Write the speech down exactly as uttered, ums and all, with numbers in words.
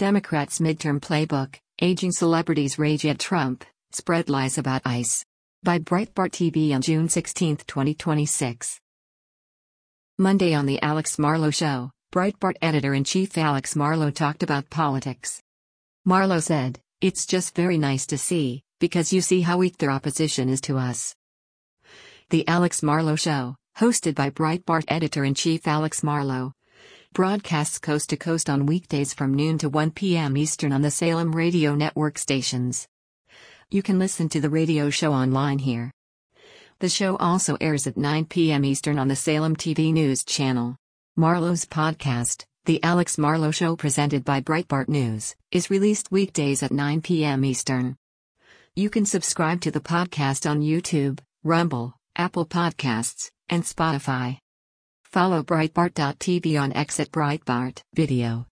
Democrats' midterm playbook, aging celebrities rage at Trump, spread lies about ICE. By Breitbart T V on June sixteenth, twenty twenty-six. Monday on The Alex Marlow Show, Breitbart editor-in-chief Alex Marlow talked about politics. Marlow said, "It's just very nice to see, because you see how weak their opposition is to us." The Alex Marlow Show, hosted by Breitbart editor-in-chief Alex Marlow, broadcasts coast to coast on weekdays from noon to one p m Eastern on the Salem Radio Network stations. You can listen to the radio show online here. The show also airs at nine p m Eastern on the Salem T V News channel. Marlow's podcast, The Alex Marlow Show presented by Breitbart News, is released weekdays at nine p m Eastern. You can subscribe to the podcast on YouTube, Rumble, Apple Podcasts, and Spotify. Follow Breitbart dot T V on X at Breitbart Video.